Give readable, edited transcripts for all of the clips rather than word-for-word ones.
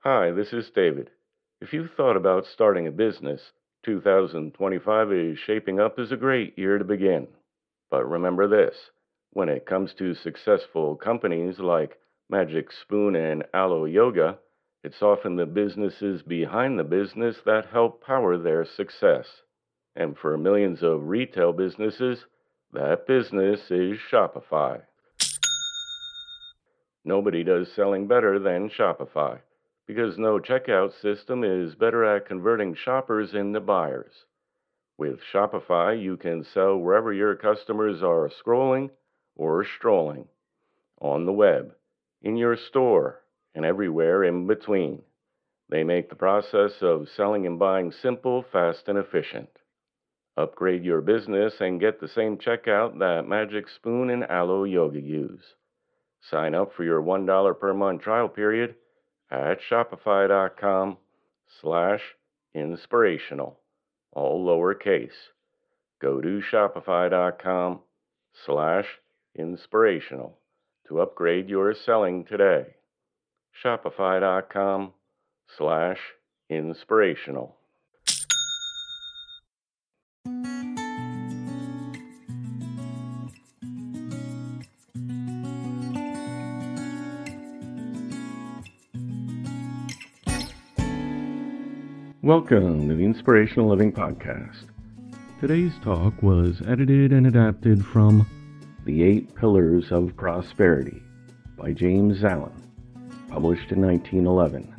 Hi, this is David. If you've thought about starting a business, 2025 is shaping up as a great year to begin. But remember this, when it comes to successful companies like Magic Spoon and Aloe Yoga, it's often the businesses behind the business that help power their success. And for millions of retail businesses, that business is Shopify. Nobody does selling better than Shopify because no checkout system is better at converting shoppers into buyers. With Shopify, you can sell wherever your customers are scrolling or strolling, on the web, in your store, and everywhere in between. They make the process of selling and buying simple, fast, and efficient. Upgrade your business and get the same checkout that Magic Spoon and Aloe Yoga use. Sign up for your $1 per month trial period at shopify.com/inspirational, all lowercase. Go to shopify.com/inspirational to upgrade your selling today. Shopify.com/inspirational. Welcome to the Inspirational Living Podcast. Today's talk was edited and adapted from The 8 Pillars of Prosperity by James Allen, published in 1911.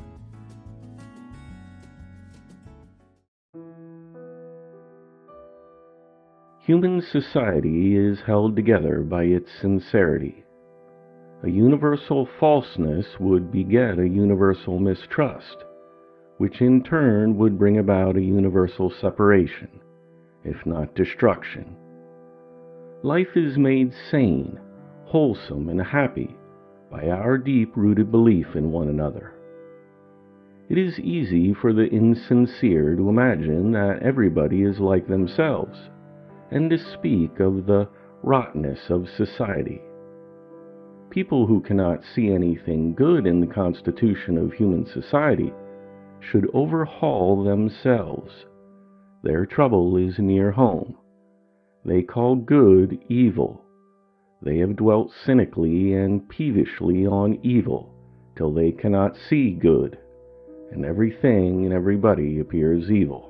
Human society is held together by its sincerity. A universal falseness would beget a universal mistrust, which in turn would bring about a universal separation, if not destruction. Life is made sane, wholesome, and happy by our deep-rooted belief in one another. It is easy for the insincere to imagine that everybody is like themselves, and to speak of the rottenness of society. People who cannot see anything good in the constitution of human society should overhaul themselves. Their trouble is near home. They call good evil. They have dwelt cynically and peevishly on evil till they cannot see good, and everything and everybody appears evil.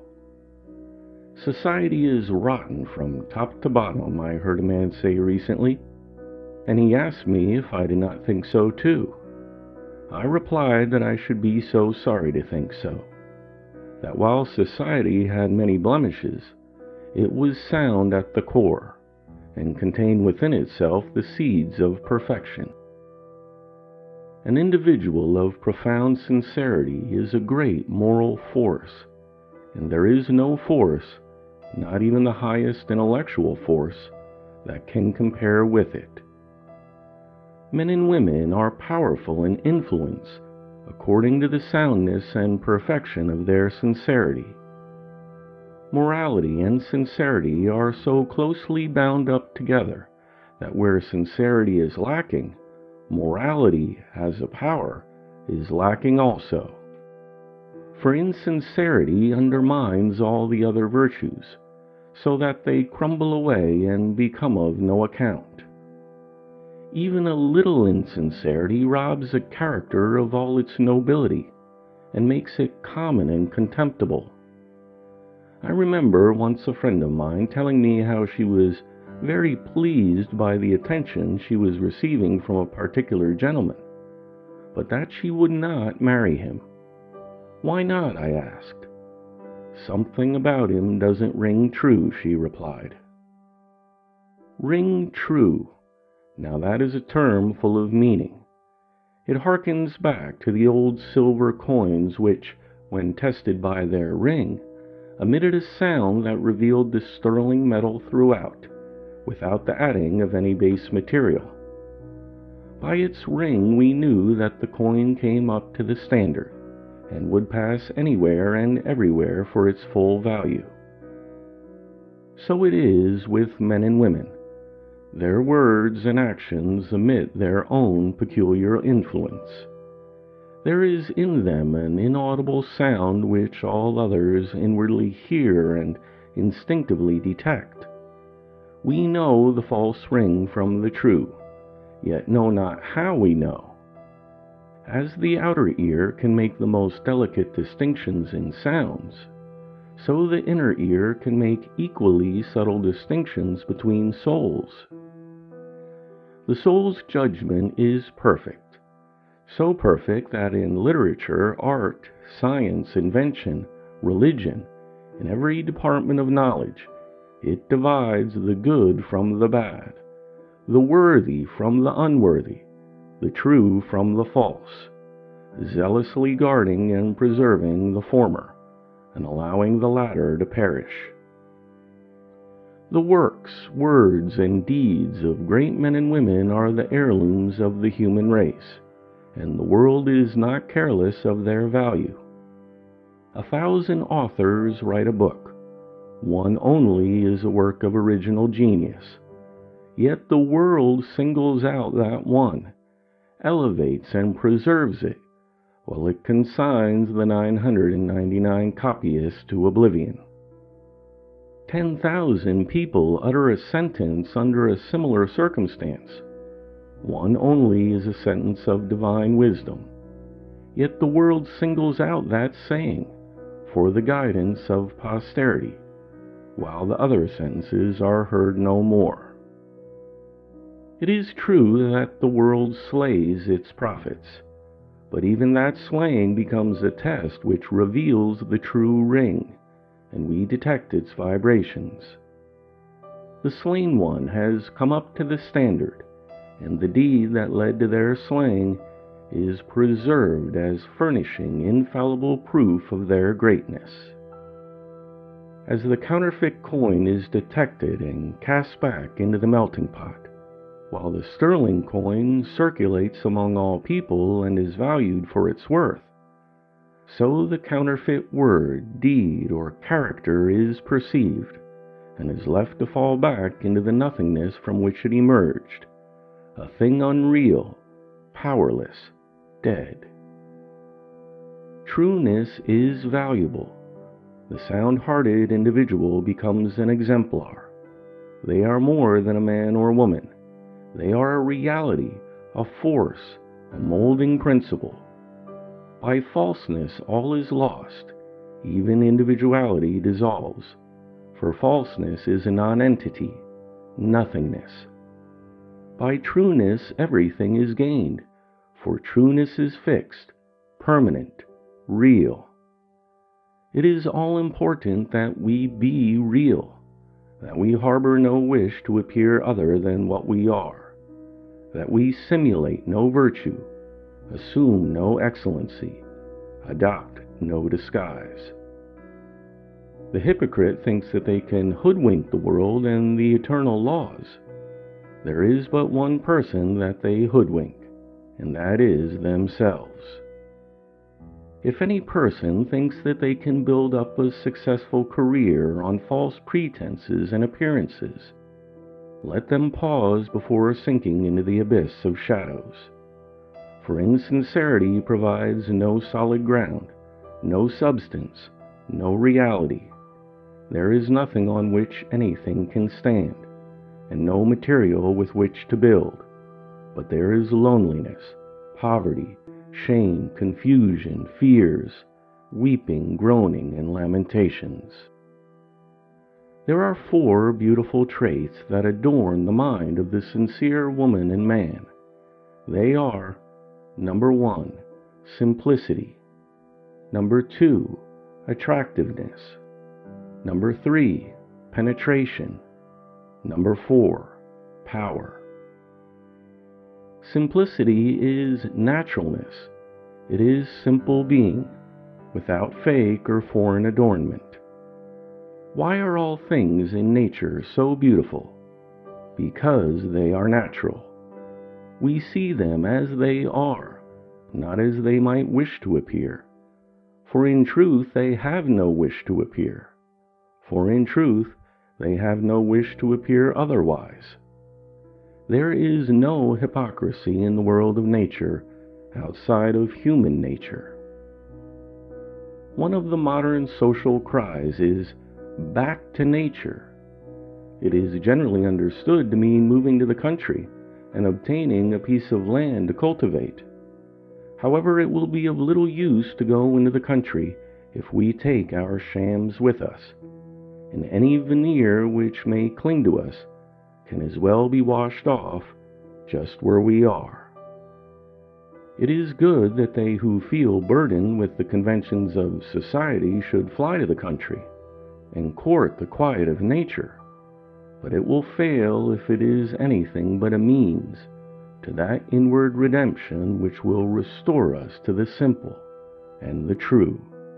Society is rotten from top to bottom, I heard a man say recently, and he asked me if I did not think so too. I replied that I should be so sorry to think so, that while society had many blemishes, it was sound at the core, and contained within itself the seeds of perfection. An individual of profound sincerity is a great moral force, and there is no force, not even the highest intellectual force, that can compare with it. Men and women are powerful in influence according to the soundness and perfection of their sincerity. Morality and sincerity are so closely bound up together that where sincerity is lacking, morality as a power is lacking also. For insincerity undermines all the other virtues, so that they crumble away and become of no account. Even a little insincerity robs a character of all its nobility, and makes it common and contemptible. I remember once a friend of mine telling me how she was very pleased by the attention she was receiving from a particular gentleman, but that she would not marry him. Why not? I asked. Something about him doesn't ring true, she replied. Ring true. Now that is a term full of meaning. It harkens back to the old silver coins which, when tested by their ring, emitted a sound that revealed the sterling metal throughout, without the adding of any base material. By its ring we knew that the coin came up to the standard, and would pass anywhere and everywhere for its full value. So it is with men and women. Their words and actions emit their own peculiar influence. There is in them an inaudible sound which all others inwardly hear and instinctively detect. We know the false ring from the true, yet know not how we know. As the outer ear can make the most delicate distinctions in sounds, so the inner ear can make equally subtle distinctions between souls. The soul's judgment is perfect, so perfect that in literature, art, science, invention, religion, in every department of knowledge, it divides the good from the bad, the worthy from the unworthy, the true from the false, zealously guarding and preserving the former, and allowing the latter to perish. The works, words, and deeds of great men and women are the heirlooms of the human race, and the world is not careless of their value. 1,000 authors write a book. One only is a work of original genius. Yet the world singles out that one, elevates and preserves it, while it consigns the 999 copyists to oblivion. 10,000 people utter a sentence under a similar circumstance. One only is a sentence of divine wisdom. Yet the world singles out that saying for the guidance of posterity, while the other sentences are heard no more. It is true that the world slays its prophets, but even that slaying becomes a test which reveals the true ring, and we detect its vibrations. The slain one has come up to the standard, and the deed that led to their slaying is preserved as furnishing infallible proof of their greatness. As the counterfeit coin is detected and cast back into the melting pot, while the sterling coin circulates among all people and is valued for its worth, so the counterfeit word, deed, or character is perceived, and is left to fall back into the nothingness from which it emerged, a thing unreal, powerless, dead. Trueness is valuable. The sound-hearted individual becomes an exemplar. They are more than a man or woman. They are a reality, a force, a molding principle. By falseness all is lost, even individuality dissolves, for falseness is a nonentity, nothingness. By trueness everything is gained, for trueness is fixed, permanent, real. It is all important that we be real, that we harbor no wish to appear other than what we are, that we simulate no virtue, assume no excellency, adopt no disguise. The hypocrite thinks that they can hoodwink the world and the eternal laws. There is but one person that they hoodwink, and that is themselves. If any person thinks that they can build up a successful career on false pretenses and appearances, let them pause before sinking into the abyss of shadows. For insincerity provides no solid ground, no substance, no reality. There is nothing on which anything can stand, and no material with which to build. But there is loneliness, poverty, shame, confusion, fears, weeping, groaning, and lamentations. There are 4 beautiful traits that adorn the mind of the sincere woman and man. They are: number 1, simplicity; number 2, attractiveness; number 3, penetration; number 4, power. Simplicity is naturalness. It is simple being, without fake or foreign adornment. Why are all things in nature so beautiful? Because they are natural. We see them as they are, not as they might wish to appear. For in truth they have no wish to appear. For in truth they have no wish to appear otherwise. There is no hypocrisy in the world of nature outside of human nature. One of the modern social cries is "back to nature." It is generally understood to mean moving to the country and obtaining a piece of land to cultivate. However, it will be of little use to go into the country if we take our shams with us, and any veneer which may cling to us can as well be washed off just where we are. It is good that they who feel burdened with the conventions of society should fly to the country and court the quiet of nature, but it will fail if it is anything but a means to that inward redemption which will restore us to the simple and the true.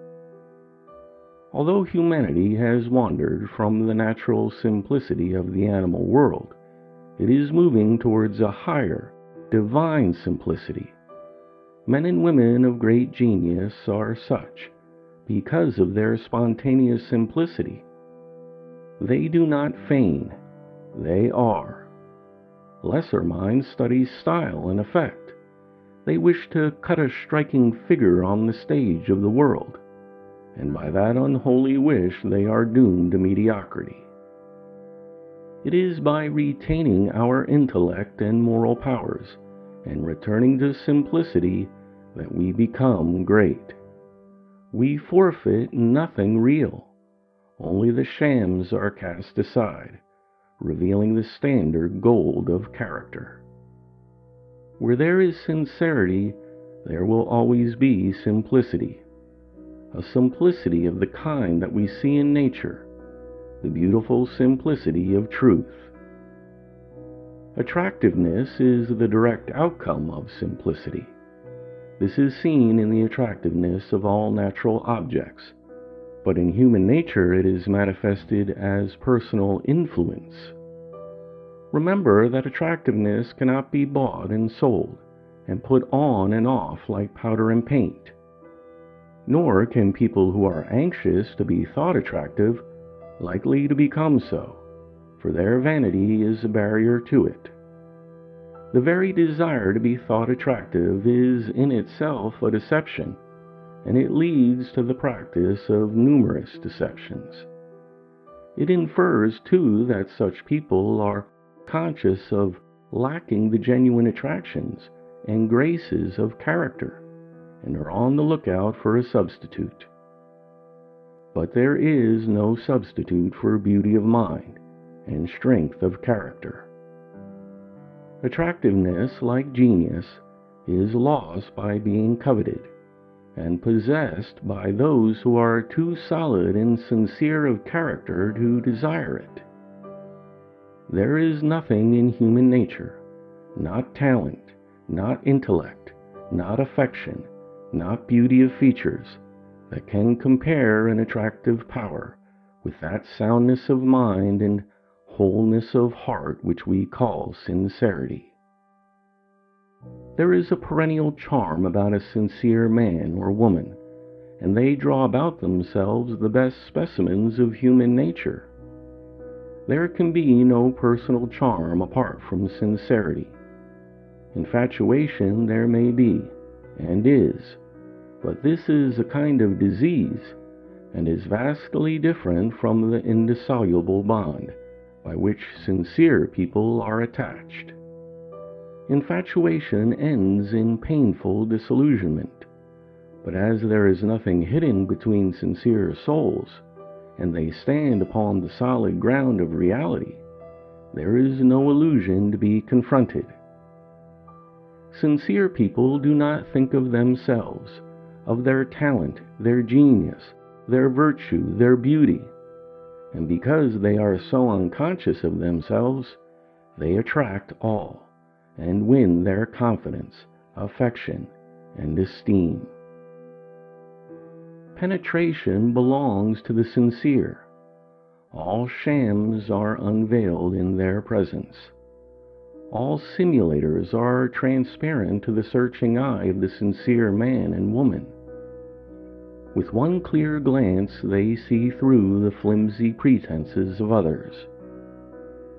Although humanity has wandered from the natural simplicity of the animal world, it is moving towards a higher, divine simplicity. Men and women of great genius are such because of their spontaneous simplicity. They do not feign, they are. Lesser minds study style and effect. They wish to cut a striking figure on the stage of the world, and by that unholy wish they are doomed to mediocrity. It is by retaining our intellect and moral powers and returning to simplicity that we become great. We forfeit nothing real. Only the shams are cast aside, revealing the standard gold of character. Where there is sincerity, there will always be simplicity. A simplicity of the kind that we see in nature, the beautiful simplicity of truth. Attractiveness is the direct outcome of simplicity. This is seen in the attractiveness of all natural objects, but in human nature it is manifested as personal influence. Remember that attractiveness cannot be bought and sold and put on and off like powder and paint. Nor can people who are anxious to be thought attractive likely to become so, for their vanity is a barrier to it. The very desire to be thought attractive is in itself a deception, and it leads to the practice of numerous deceptions. It infers, too, that such people are conscious of lacking the genuine attractions and graces of character, and are on the lookout for a substitute. But there is no substitute for beauty of mind and strength of character. Attractiveness, like genius, is lost by being coveted, and possessed by those who are too solid and sincere of character to desire it. There is nothing in human nature, not talent, not intellect, not affection, not beauty of features, that can compare in attractive power with that soundness of mind and wholeness of heart which we call sincerity. There is a perennial charm about a sincere man or woman, and they draw about themselves the best specimens of human nature. There can be no personal charm apart from sincerity. Infatuation there may be, and is, but this is a kind of disease, and is vastly different from the indissoluble bond by which sincere people are attached. Infatuation ends in painful disillusionment, but as there is nothing hidden between sincere souls, and they stand upon the solid ground of reality, there is no illusion to be confronted. Sincere people do not think of themselves, of their talent, their genius, their virtue, their beauty, and because they are so unconscious of themselves, they attract all, and win their confidence, affection, and esteem. Penetration belongs to the sincere. All shams are unveiled in their presence. All simulators are transparent to the searching eye of the sincere man and woman. With one clear glance they see through the flimsy pretenses of others.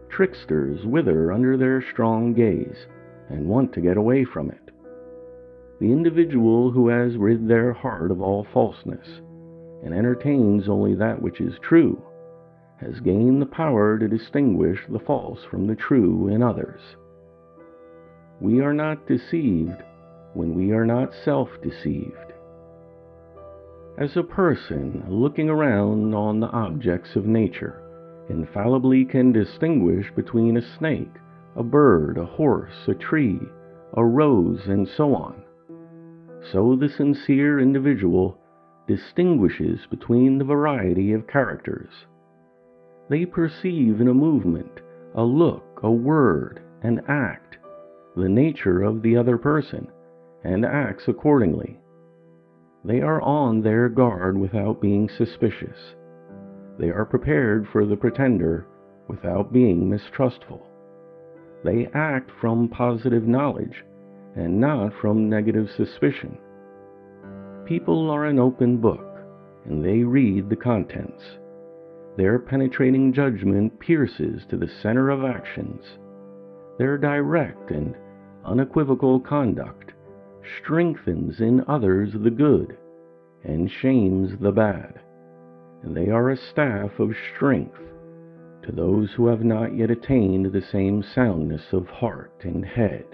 Tricksters wither under their strong gaze and want to get away from it. The individual who has rid their heart of all falseness and entertains only that which is true has gained the power to distinguish the false from the true in others. We are not deceived when we are not self-deceived. As a person looking around on the objects of nature infallibly can distinguish between a snake, a bird, a horse, a tree, a rose, and so on, so the sincere individual distinguishes between the variety of characters. They perceive in a movement, a look, a word, an act, the nature of the other person, and acts accordingly. They are on their guard without being suspicious. They are prepared for the pretender without being mistrustful. They act from positive knowledge and not from negative suspicion. People are an open book, and they read the contents. Their penetrating judgment pierces to the center of actions. Their direct and unequivocal conduct strengthens in others the good and shames the bad, and they are a staff of strength to those who have not yet attained the same soundness of heart and head.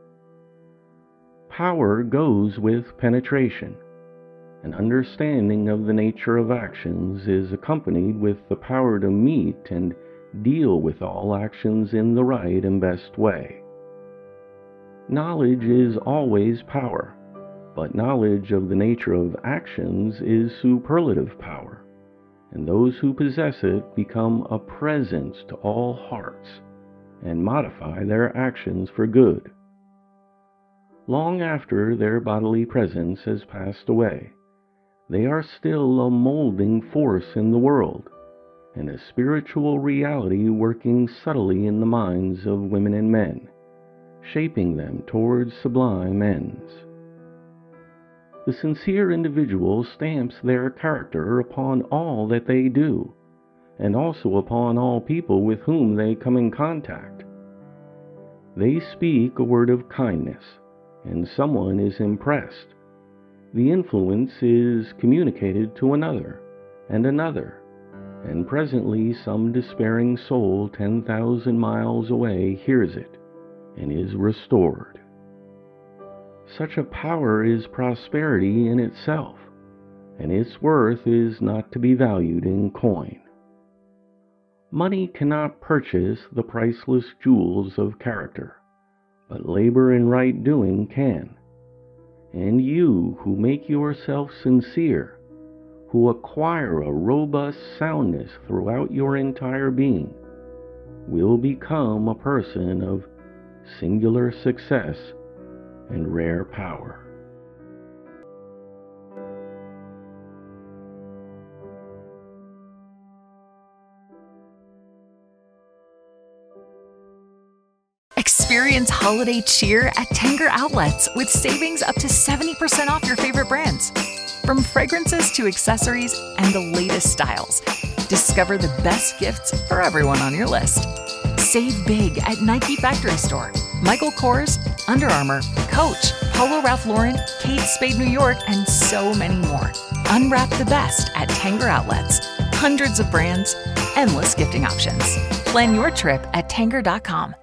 Power goes with penetration. An understanding of the nature of actions is accompanied with the power to meet and deal with all actions in the right and best way. Knowledge is always power, but knowledge of the nature of actions is superlative power, and those who possess it become a presence to all hearts and modify their actions for good. Long after their bodily presence has passed away, they are still a molding force in the world, and a spiritual reality working subtly in the minds of women and men, shaping them towards sublime ends. The sincere individual stamps their character upon all that they do, and also upon all people with whom they come in contact. They speak a word of kindness, and someone is impressed. The influence is communicated to another, and presently some despairing soul 10,000 miles away hears it and is restored. Such a power is prosperity in itself, and its worth is not to be valued in coin. Money cannot purchase the priceless jewels of character, but labor in right doing can. And you who make yourself sincere, who acquire a robust soundness throughout your entire being, will become a person of singular success and rare power. Experience holiday cheer at Tanger Outlets with savings up to 70% off your favorite brands. From fragrances to accessories and the latest styles, discover the best gifts for everyone on your list. Save big at Nike Factory Store, Michael Kors, Under Armour, Coach, Polo Ralph Lauren, Kate Spade New York, and so many more. Unwrap the best at Tanger Outlets. Hundreds of brands, endless gifting options. Plan your trip at Tanger.com.